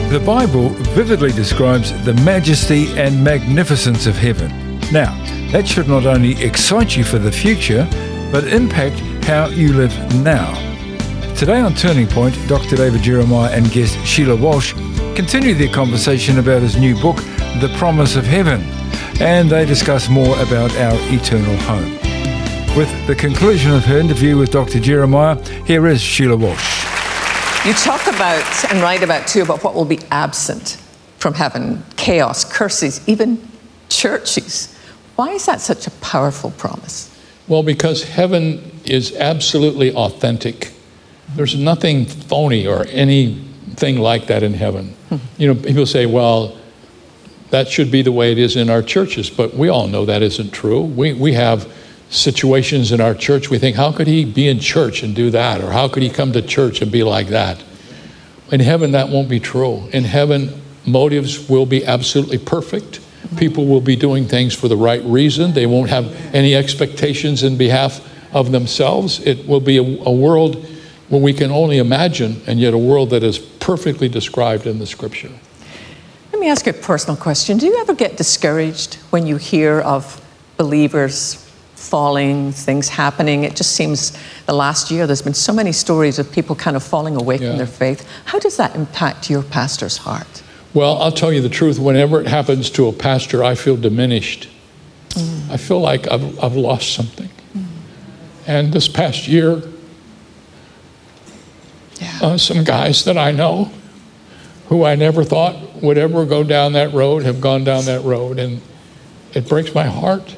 The Bible vividly describes the majesty and magnificence of heaven. Now, that should not only excite you for the future, but impact how you live now. Today on Turning Point, Dr. David Jeremiah and guest Sheila Walsh continue their conversation about his new book, The Promise of Heaven, and they discuss more about our eternal home. With the conclusion of her interview with Dr. Jeremiah, here is Sheila Walsh. You talk about and write about too about what will be absent from heaven: chaos, curses, even churches. Why is that such a powerful promise? Well, because heaven is absolutely authentic. There's nothing phony or anything like that in heaven. You know, people say, well, that should be the way it is in our churches, but we all know that isn't true. We have situations in our church, we think, how could he be in church and do that? Or how could he come to church and be like that? In heaven, that won't be true. In heaven, motives will be absolutely perfect. People will be doing things for the right reason. They won't have any expectations in behalf of themselves. It will be a world where we can only imagine, and yet a world that is perfectly described in the Scripture. Let me ask you a personal question. Do you ever get discouraged when you hear of believers falling, things happening? It just seems the last year there's been so many stories of people kind of falling away from their faith. How does that impact your pastor's heart? Well, I'll tell you the truth. Whenever it happens to a pastor, I feel diminished. I feel like I've lost something. And this past year, some guys that I know who I never thought would ever go down that road have gone down that road, and it breaks my heart.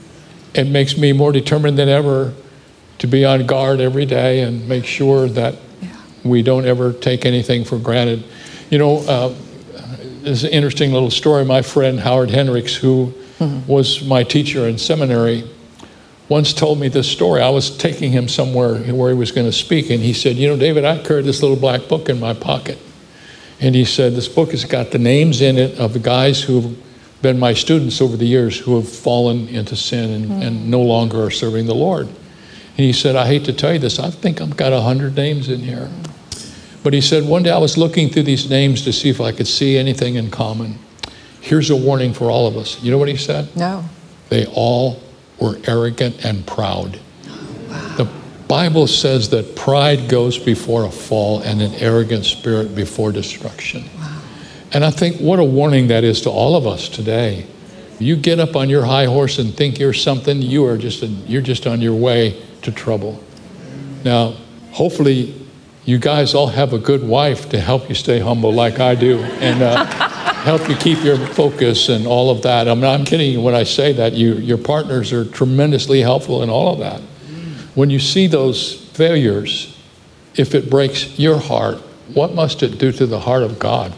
It makes me more determined than ever to be on guard every day and make sure that we don't ever take anything for granted. You know, there's an interesting little story. My friend Howard Hendricks, who was my teacher in seminary, once told me this story. I was taking him somewhere where he was going to speak, and he said, you know, David, I carried this little black book in my pocket. And he said, this book has got the names in it of the guys who've been my students over the years who have fallen into sin and no longer are serving the Lord. And he said, I hate to tell you this, I think I've got 100 names in here. But he said, one day I was looking through these names to see if I could see anything in common. Here's a warning for all of us. You know what he said? No. They all were arrogant and proud. Wow. The Bible says that pride goes before a fall and an arrogant spirit before destruction. Wow. And I think what a warning that is to all of us today. You get up on your high horse and think you're something, you're just on your way to trouble. Now, hopefully you guys all have a good wife to help you stay humble like I do and help you keep your focus and all of that. I'm not kidding you when I say that. Your partners are tremendously helpful in all of that. When you see those failures, if it breaks your heart, what must it do to the heart of God?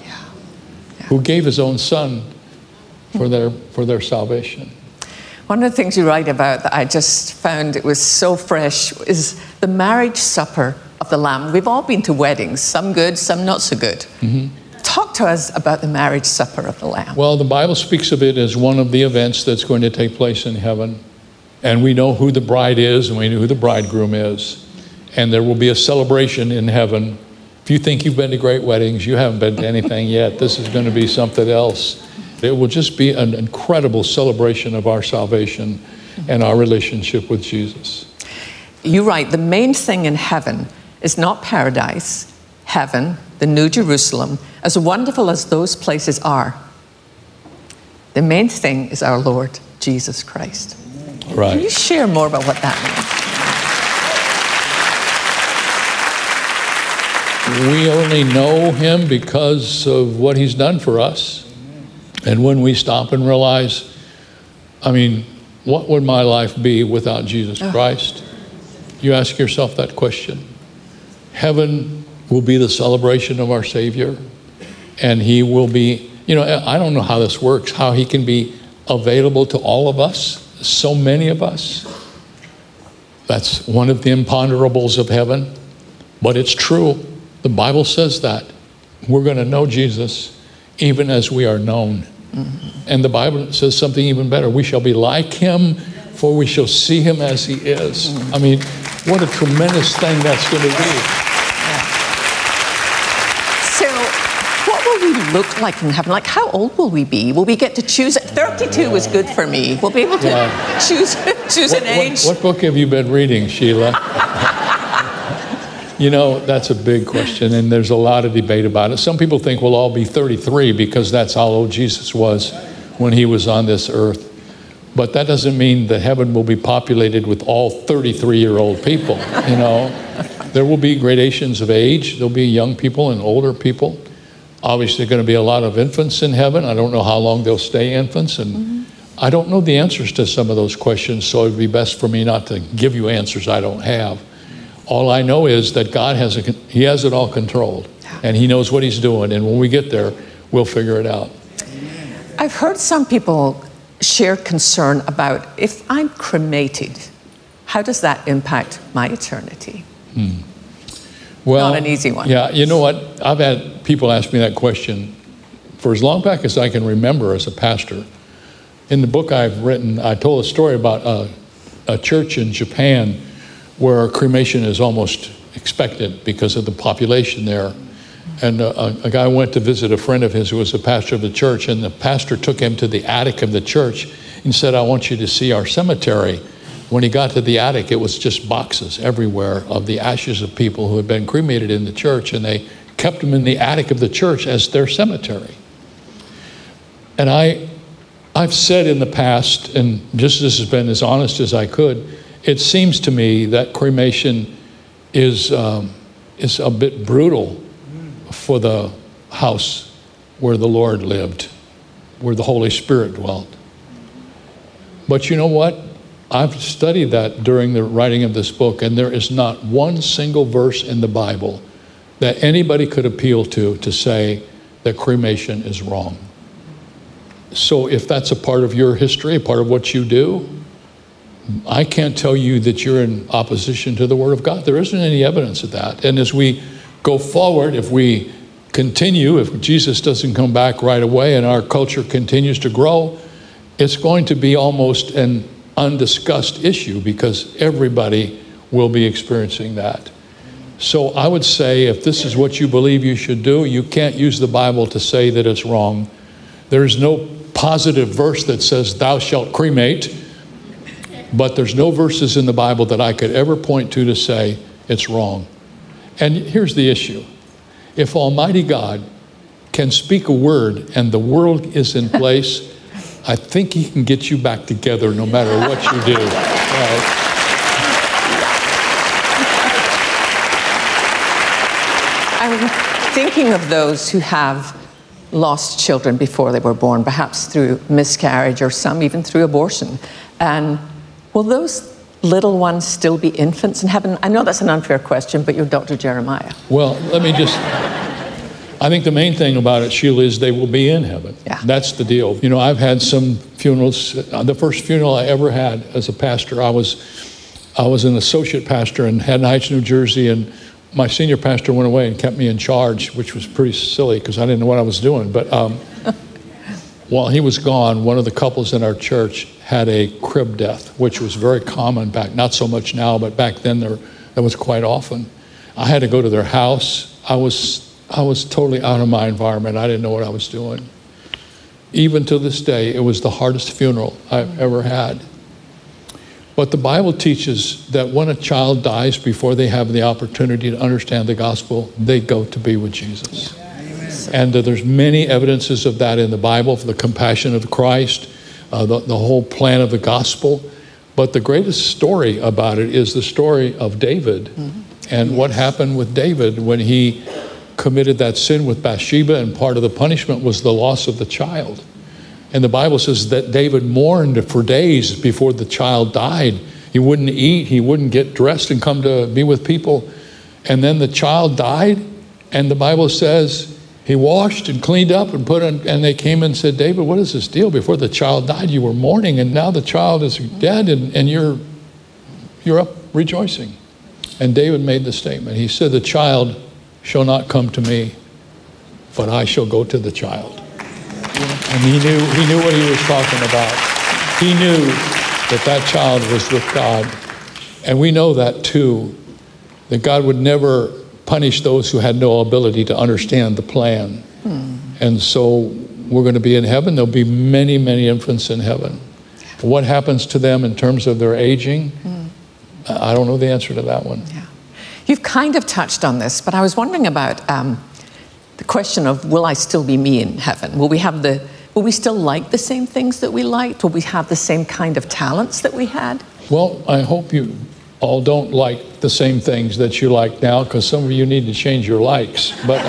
Who gave his own son for their salvation. One of the things you write about that I just found it was so fresh is the marriage supper of the Lamb. We've all been to weddings, some good, some not so good. Talk to us about the marriage supper of the Lamb. Well, the Bible speaks of it as one of the events that's going to take place in heaven. And we know who the bride is and we know who the bridegroom is. And there will be a celebration in heaven. If you think you've been to great weddings, you haven't been to anything yet. This is going to be something else. It will just be an incredible celebration of our salvation and our relationship with Jesus. You write, the main thing in heaven is not paradise, heaven, the New Jerusalem, as wonderful as those places are. The main thing is our Lord Jesus Christ. Right. Can you share more about what that means? We only know him because of what he's done for us. And when we stop and realize, I mean, what would my life be without Jesus Christ? You ask yourself that question. Heaven will be the celebration of our Savior. And he will be, you know, I don't know how this works, how he can be available to all of us, so many of us. That's one of the imponderables of heaven. But it's true. The Bible says that. We're going to know Jesus even as we are known. And the Bible says something even better. We shall be like him, for we shall see him as he is. I mean, what a tremendous thing that's going to be. So, what what will we look like in heaven? Like, how old will we be? Will we get to choose? 32 was good for me. We'll be able to choose an age. What book have you been reading, Sheila? You know, that's a big question, and there's a lot of debate about it. Some people think we'll all be 33 because that's how old Jesus was when he was on this earth. But that doesn't mean that heaven will be populated with all 33-year-old people, you know. There will be gradations of age. There'll be young people and older people. Obviously, going to be a lot of infants in heaven. I don't know how long they'll stay infants, and I don't know the answers to some of those questions, so it'd be best for me not to give you answers I don't have. All I know is that God has it all controlled, and he knows what he's doing, and when we get there, we'll figure it out. I've heard some people share concern about, if I'm cremated, how does that impact my eternity? Well, not an easy one. Yeah, you know what? I've had people ask me that question for as long back as I can remember as a pastor. In the book I've written, I told a story about a church in Japan where cremation is almost expected because of the population there. And a guy went to visit a friend of his who was a pastor of the church, and the pastor took him to the attic of the church and said, I want you to see our cemetery. When he got to the attic, it was just boxes everywhere of the ashes of people who had been cremated in the church, and they kept them in the attic of the church as their cemetery. And I've said in the past, and just this has been as honest as I could, it seems to me that cremation is a bit brutal for the house where the Lord lived, where the Holy Spirit dwelt. But you know what? I've studied that during the writing of this book, and there is not one single verse in the Bible that anybody could appeal to say that cremation is wrong. So if that's a part of your history, a part of what you do, I can't tell you that you're in opposition to the Word of God. There isn't any evidence of that. And as we go forward, if we continue, if Jesus doesn't come back right away and our culture continues to grow, it's going to be almost an undiscussed issue because everybody will be experiencing that. So I would say if this is what you believe you should do, you can't use the Bible to say that it's wrong. There's no positive verse that says thou shalt cremate, but there's no verses in the Bible that I could ever point to say it's wrong. And here's the issue. If Almighty God can speak a word and the world is in place, I think he can get you back together no matter what you do. Right? I'm thinking of those who have lost children before they were born, perhaps through miscarriage or some even through abortion. And will those little ones still be infants in heaven? I know that's an unfair question, but you're Dr. Jeremiah. Well, I think the main thing about it, Sheila, is they will be in heaven. Yeah. That's the deal. You know, I've had some funerals. The first funeral I ever had as a pastor, I was an associate pastor in Haddon Heights, New Jersey, and my senior pastor went away and kept me in charge, which was pretty silly because I didn't know what I was doing. But while he was gone, one of the couples in our church had a crib death, which was very common back, not so much now, but back then that was quite often. I had to go to their house. I was totally out of my environment. I didn't know what I was doing. Even to this day, it was the hardest funeral I've ever had. But the Bible teaches that when a child dies before they have the opportunity to understand the gospel, they go to be with Jesus. And there's many evidences of that in the Bible, for the compassion of Christ, the whole plan of the gospel. But the greatest story about it is the story of David and what happened with David when he committed that sin with Bathsheba, and part of the punishment was the loss of the child. And the Bible says that David mourned for days before the child died. He wouldn't eat, he wouldn't get dressed and come to be with people. And then the child died, and the Bible says he washed and cleaned up and and they came and said, David, what is this deal? Before the child died, you were mourning, and now the child is dead, and you're up rejoicing. And David made the statement. He said, the child shall not come to me, but I shall go to the child. And he knew what he was talking about. He knew that child was with God. And we know that too, that God would never punish those who had no ability to understand the plan. And so we're going to be in heaven. There'll be many, many infants in heaven. What happens to them in terms of their aging? I don't know the answer to that one. Yeah. You've kind of touched on this, but I was wondering about the question of, will I still be me in heaven? Will we still like the same things that we liked? Will we have the same kind of talents that we had? Well, I hope you all don't like the same things that you like now, because some of you need to change your likes. But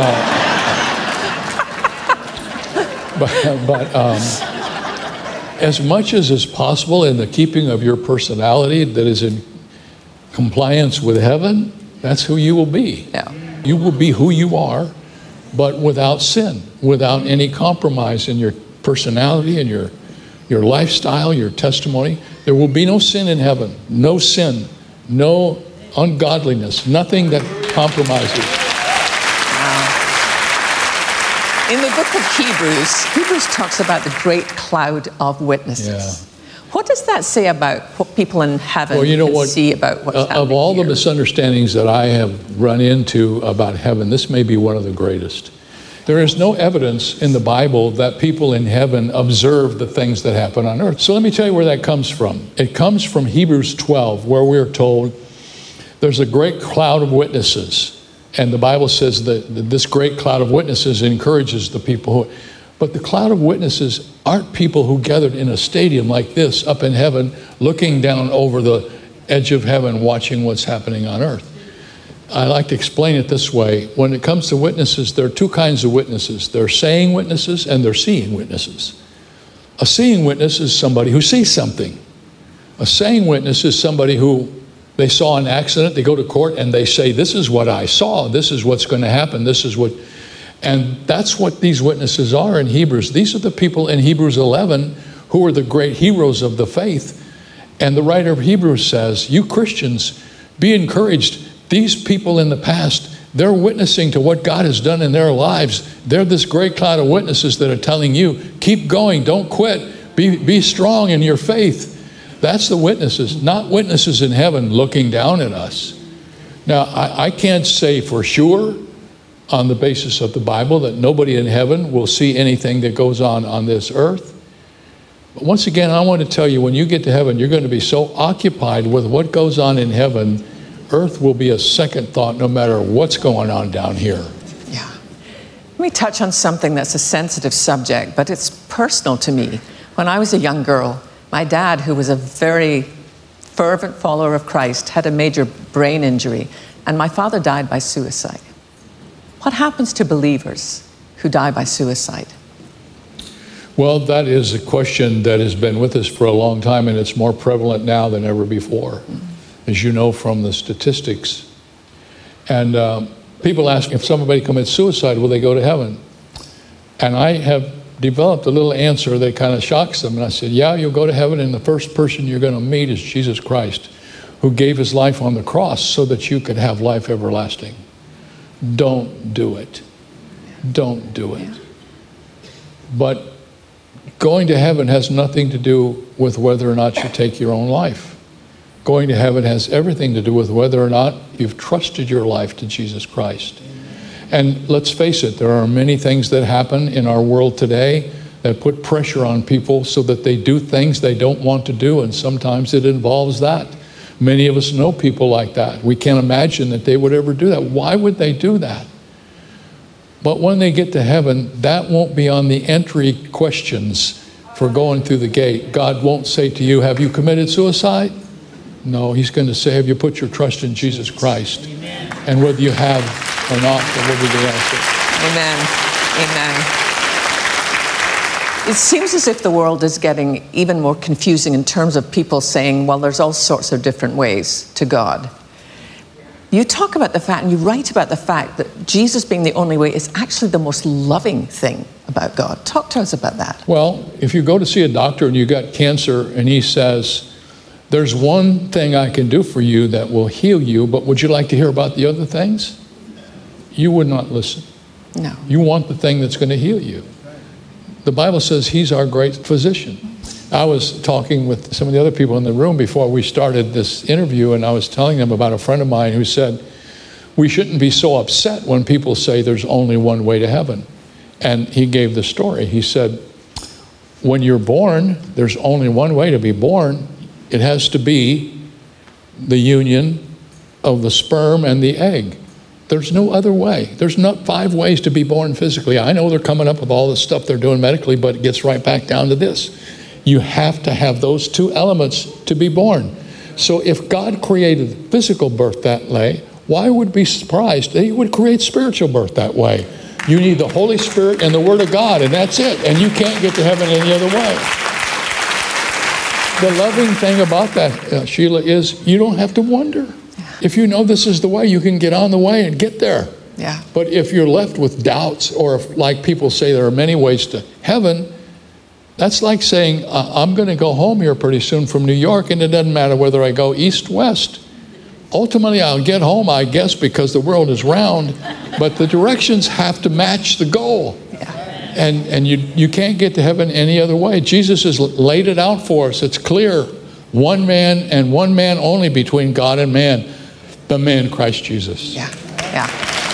as much as is possible in the keeping of your personality that is in compliance with heaven, that's who you will be. Yeah. You will be who you are, but without sin, without any compromise in your personality and your lifestyle, your testimony. There will be no sin in heaven. No sin, no ungodliness, nothing that compromises. In the book of Hebrews talks about the great cloud of witnesses. Yeah. What does that say about what people in heaven can see about what's happening Of all here? the misunderstandings that I have run into about heaven, this may be one of the greatest. There is no evidence in the Bible that people in heaven observe the things that happen on earth. So let me tell you where that comes from. It comes from Hebrews 12, where we're told there's a great cloud of witnesses. And the Bible says that this great cloud of witnesses encourages the people who... But the cloud of witnesses aren't people who gathered in a stadium like this up in heaven, looking down over the edge of heaven, watching what's happening on earth. I like to explain it this way. When it comes to witnesses, there are two kinds of witnesses. They're saying witnesses and they're seeing witnesses. A seeing witness is somebody who sees something. A saying witness is somebody who they saw an accident, they go to court and they say, this is what I saw, this is what's going to happen, this is what... And that's what these witnesses are in Hebrews. These are the people in Hebrews 11 who are the great heroes of the faith. And the writer of Hebrews says, you Christians, be encouraged. These people in the past, they're witnessing to what God has done in their lives. They're this great cloud of witnesses that are telling you, keep going, don't quit, be strong in your faith. That's the witnesses, not witnesses in heaven looking down at us. Now, I can't say for sure on the basis of the Bible that nobody in heaven will see anything that goes on this earth. But once again, I want to tell you, when you get to heaven, you're going to be so occupied with what goes on in heaven, earth will be a second thought no matter what's going on down here. Yeah. Let me touch on something that's a sensitive subject, but it's personal to me. When I was a young girl, my dad, who was a very fervent follower of Christ, had a major brain injury, and my father died by suicide. What happens to believers who die by suicide? Well, that is a question that has been with us for a long time, and it's more prevalent now than ever before, as you know from the statistics. And people ask, if somebody commits suicide, will they go to heaven? And I have developed a little answer that kind of shocks them. And I said, yeah, you'll go to heaven, and the first person you're going to meet is Jesus Christ, who gave his life on the cross so that you could have life everlasting. Don't do it. Don't do it. But going to heaven has nothing to do with whether or not you take your own life. Going to heaven has everything to do with whether or not you've trusted your life to Jesus Christ. And let's face it, there are many things that happen in our world today that put pressure on people so that they do things they don't want to do, and sometimes it involves that. Many of us know people like that. We can't imagine that they would ever do that. Why would they do that? But when they get to heaven, that won't be on the entry questions for going through the gate. God won't say to you, have you committed suicide? No, he's going to say, have you put your trust in Jesus Christ? Amen. And whether you have or not, that will be the answer. Amen. Amen. It seems as if the world is getting even more confusing in terms of people saying, well, there's all sorts of different ways to God. You talk about the fact, and you write about the fact that Jesus being the only way is actually the most loving thing about God. Talk to us about that. Well, if you go to see a doctor and you got cancer and he says, there's one thing I can do for you that will heal you, but would you like to hear about the other things? You would not listen. No. You want the thing that's going to heal you. The Bible says he's our great physician. I was talking with some of the other people in the room before we started this interview, and I was telling them about a friend of mine who said, we shouldn't be so upset when people say there's only one way to heaven. And he gave the story. He said, when you're born, there's only one way to be born. It has to be the union of the sperm and the egg. There's no other way. There's not 5 ways to be born physically. I know they're coming up with all this stuff they're doing medically, but it gets right back down to this. You have to have those 2 elements to be born. So if God created physical birth that way, why would we be surprised that he would create spiritual birth that way? You need the Holy Spirit and the Word of God, and that's it. And you can't get to heaven any other way. The loving thing about that, Sheila, is you don't have to wonder. If you know this is the way, you can get on the way and get there. Yeah. But if you're left with doubts, or if, like people say, there are many ways to heaven, that's like saying, I'm going to go home here pretty soon from New York, and it doesn't matter whether I go east, west. Ultimately, I'll get home, I guess, because the world is round, but the directions have to match the goal. Yeah. And you can't get to heaven any other way. Jesus has laid it out for us. It's clear. One man and one man only between God and man, the man Christ Jesus. Yeah, yeah.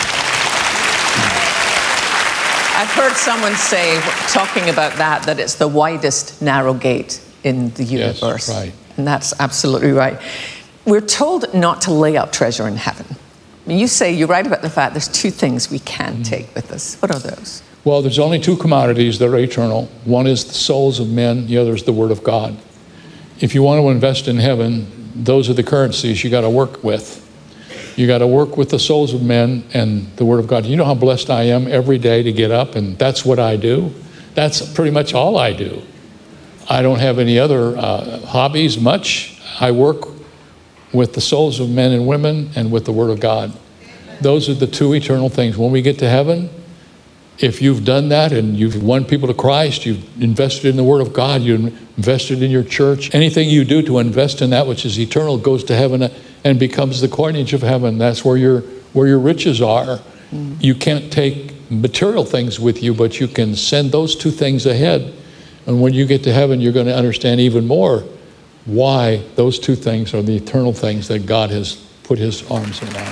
I've heard someone say, talking about that it's the widest narrow gate in the universe. Yes, right. And that's absolutely right. We're told not to lay up treasure in heaven. You say, you're right about the fact there's 2 things we can take with us. What are those? Well, there's only 2 commodities that are eternal. One is the souls of men, the other is the Word of God. If you want to invest in heaven, those are the currencies you got to work with. You got to work with the souls of men and the Word of God. You know how blessed I am every day to get up, and that's what I do. That's pretty much all I do. I don't have any other hobbies much. I work with the souls of men and women and with the Word of God. Those are the 2 eternal things. When we get to heaven, if you've done that and you've won people to Christ, you've invested in the Word of God, you've invested in your church, anything you do to invest in that which is eternal goes to heaven and becomes the coinage of heaven. That's where your riches are. You can't take material things with you, but you can send those 2 things ahead. And when you get to heaven, you're going to understand even more why those 2 things are the eternal things that God has put his arms around.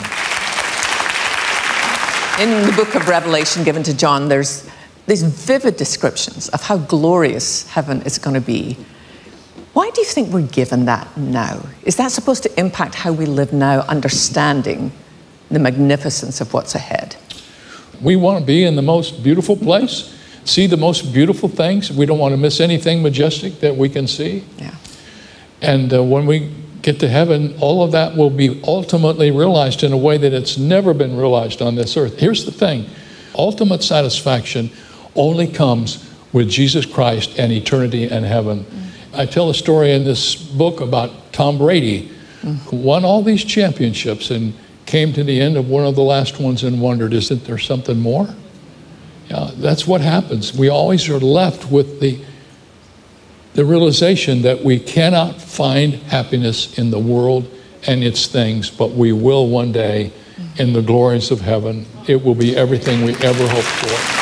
In the book of Revelation given to John, there's these vivid descriptions of how glorious heaven is going to be. Why do you think we're given that now? Is that supposed to impact how we live now, understanding the magnificence of what's ahead? We want to be in the most beautiful place, see the most beautiful things. We don't want to miss anything majestic that we can see. Yeah. And when we get to heaven, all of that will be ultimately realized in a way that it's never been realized on this earth. Here's the thing. Ultimate satisfaction only comes with Jesus Christ and eternity and heaven. I tell a story in this book about Tom Brady, who won all these championships and came to the end of one of the last ones and wondered, isn't there something more? Yeah, that's what happens. We always are left with the realization that we cannot find happiness in the world and its things, but we will one day in the glories of heaven. It will be everything we ever hoped for.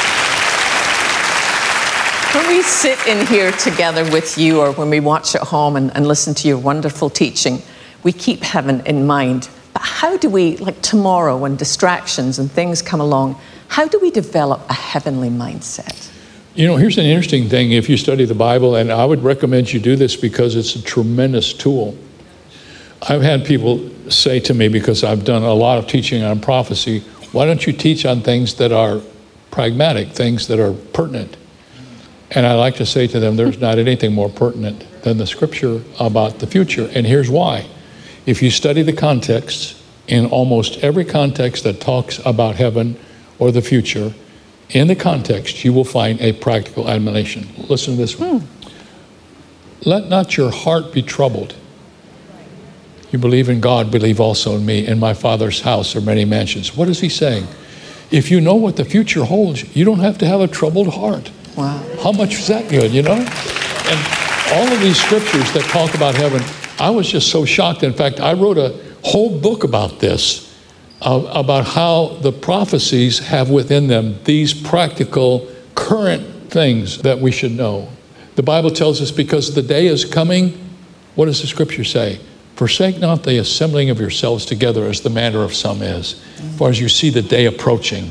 When we sit in here together with you, or when we watch at home and listen to your wonderful teaching, we keep heaven in mind. But how do we, like tomorrow when distractions and things come along, how do we develop a heavenly mindset? You know, here's an interesting thing if you study the Bible, and I would recommend you do this because it's a tremendous tool. I've had people say to me, because I've done a lot of teaching on prophecy, why don't you teach on things that are pragmatic, things that are pertinent? And I like to say to them, there's not anything more pertinent than the scripture about the future. And here's why. If you study the context, in almost every context that talks about heaven or the future, in the context, you will find a practical admonition. Listen to this one. Let not your heart be troubled. You believe in God, believe also in me. In my Father's house are many mansions. What is he saying? If you know what the future holds, you don't have to have a troubled heart. Wow. How much is that good, you know? And all of these scriptures that talk about heaven, I was just so shocked. In fact, I wrote a whole book about this, about how the prophecies have within them these practical, current things that we should know. The Bible tells us because the day is coming, what does the scripture say? Forsake not the assembling of yourselves together as the manner of some is, for as you see the day approaching.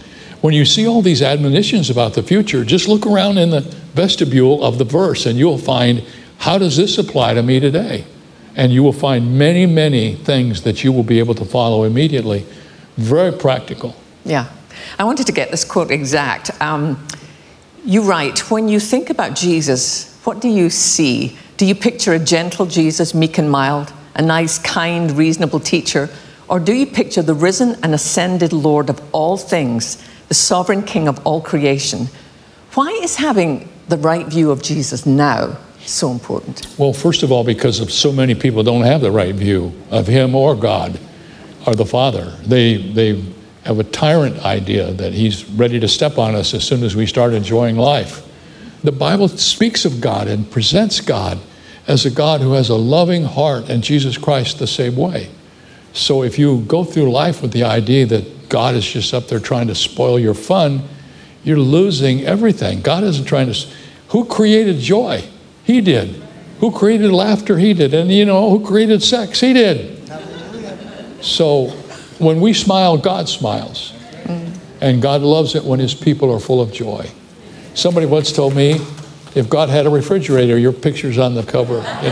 when you see all these admonitions about the future, just look around in the vestibule of the verse and you'll find, how does this apply to me today? And you will find many, many things that you will be able to follow immediately. Very practical. Yeah. I wanted to get this quote exact. You write, when you think about Jesus, what do you see? Do you picture a gentle Jesus, meek and mild, a nice, kind, reasonable teacher? Or do you picture the risen and ascended Lord of all things, the sovereign King of all creation? Why is having the right view of Jesus now so important? Well, first of all, because of so many people don't have the right view of him or God or the Father. They have a tyrant idea that he's ready to step on us as soon as we start enjoying life. The Bible speaks of God and presents God as a God who has a loving heart, and Jesus Christ the same way. So if you go through life with the idea that God is just up there trying to spoil your fun, you're losing everything. God isn't trying to... Who created joy? He did. Who created laughter? He did. And who created sex? He did. So when we smile, God smiles. And God loves it when his people are full of joy. Somebody once told me, if God had a refrigerator, your picture's on the cover, I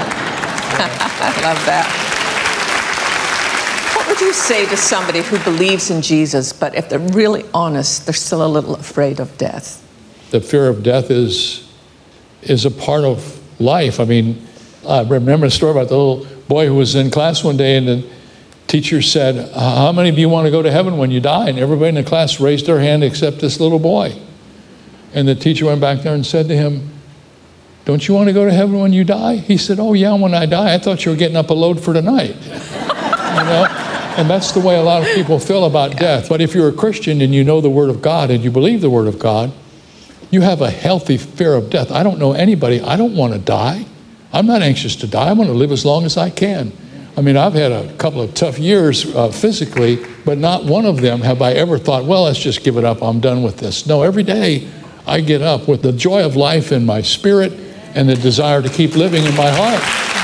love that. What would you say to somebody who believes in Jesus, but if they're really honest, they're still a little afraid of death? The fear of death is a part of life. I mean, I remember a story about the little boy who was in class one day, and the teacher said, how many of you want to go to heaven when you die? And everybody in the class raised their hand except this little boy. And the teacher went back there and said to him, don't you want to go to heaven when you die? He said, oh yeah, when I die. I thought you were getting up a load for tonight. And that's the way a lot of people feel about death. But if you're a Christian and you know the Word of God and you believe the Word of God, you have a healthy fear of death. I don't know anybody. I don't want to die. I'm not anxious to die. I want to live as long as I can. I mean, I've had a couple of tough years physically, but not one of them have I ever thought, well, let's just give it up. I'm done with this. No, every day I get up with the joy of life in my spirit and the desire to keep living in my heart.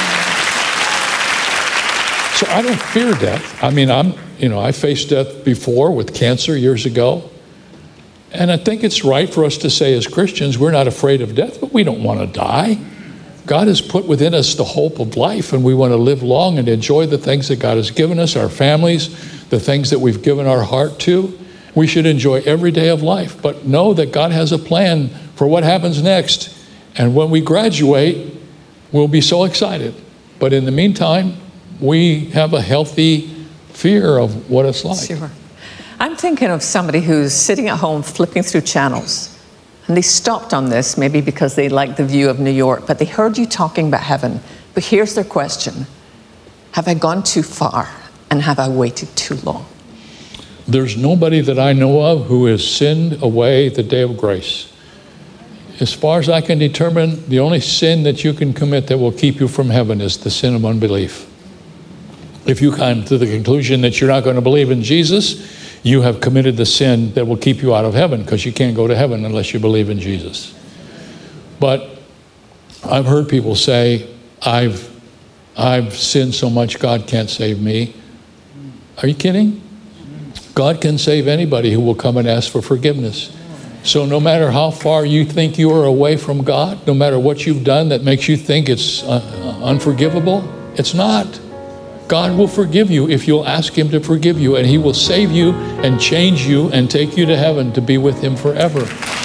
So I don't fear death. I mean, I faced death before with cancer years ago. And I think it's right for us to say as Christians, we're not afraid of death, but we don't want to die. God has put within us the hope of life, and we want to live long and enjoy the things that God has given us, our families, the things that we've given our heart to. We should enjoy every day of life, but know that God has a plan for what happens next. And when we graduate, we'll be so excited. But in the meantime, we have a healthy fear of what it's like. Sure. I'm thinking of somebody who's sitting at home flipping through channels, and they stopped on this, maybe because they liked the view of New York, but they heard you talking about heaven. But here's their question. Have I gone too far, and have I waited too long? There's nobody that I know of who has sinned away the day of grace. As far as I can determine, the only sin that you can commit that will keep you from heaven is the sin of unbelief. If you come to the conclusion that you're not going to believe in Jesus, you have committed the sin that will keep you out of heaven, because you can't go to heaven unless you believe in Jesus. But I've heard people say, I've sinned so much God can't save me. Are you kidding? God can save anybody who will come and ask for forgiveness. So no matter how far you think you are away from God, no matter what you've done that makes you think it's unforgivable, it's not. God will forgive you if you'll ask him to forgive you, and he will save you and change you and take you to heaven to be with him forever.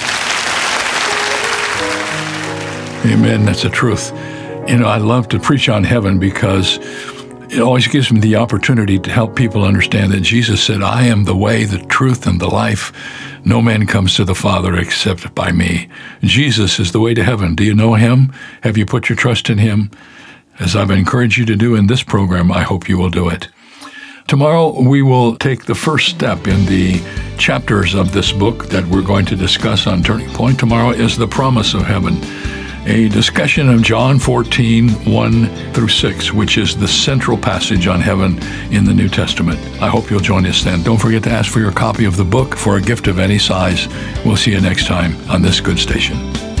Amen. That's the truth. I love to preach on heaven because it always gives me the opportunity to help people understand that Jesus said, I am the way, the truth, and the life. No man comes to the Father except by me. Jesus is the way to heaven. Do you know him? Have you put your trust in him? As I've encouraged you to do in this program, I hope you will do it. Tomorrow, we will take the first step in the chapters of this book that we're going to discuss on Turning Point. Tomorrow is the promise of heaven, a discussion of John 14, 1 through 6, which is the central passage on heaven in the New Testament. I hope you'll join us then. Don't forget to ask for your copy of the book for a gift of any size. We'll see you next time on this good station.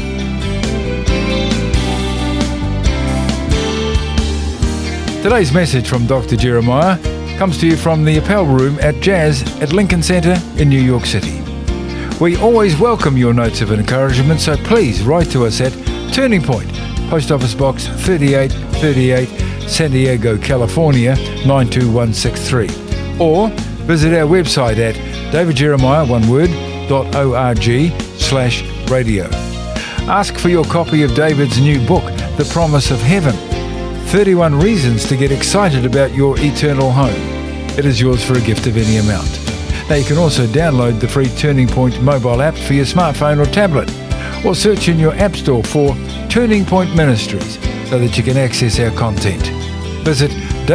Today's message from Dr. Jeremiah comes to you from the Appel Room at Jazz at Lincoln Center in New York City. We always welcome your notes of encouragement, so please write to us at Turning Point, Post Office Box 3838, San Diego, California 92163. Or visit our website at davidjeremiah.org/radio. Ask for your copy of David's new book, The Promise of Heaven, 31 Reasons to Get Excited About Your Eternal Home. It is yours for a gift of any amount. Now you can also download the free Turning Point mobile app for your smartphone or tablet, or search in your app store for Turning Point Ministries so that you can access our content. Visit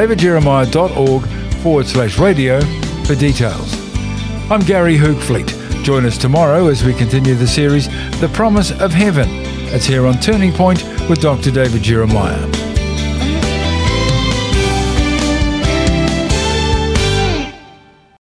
davidjeremiah.org/radio for details. I'm Gary Hoogfleet. Join us tomorrow as we continue the series, The Promise of Heaven. It's here on Turning Point with Dr. David Jeremiah.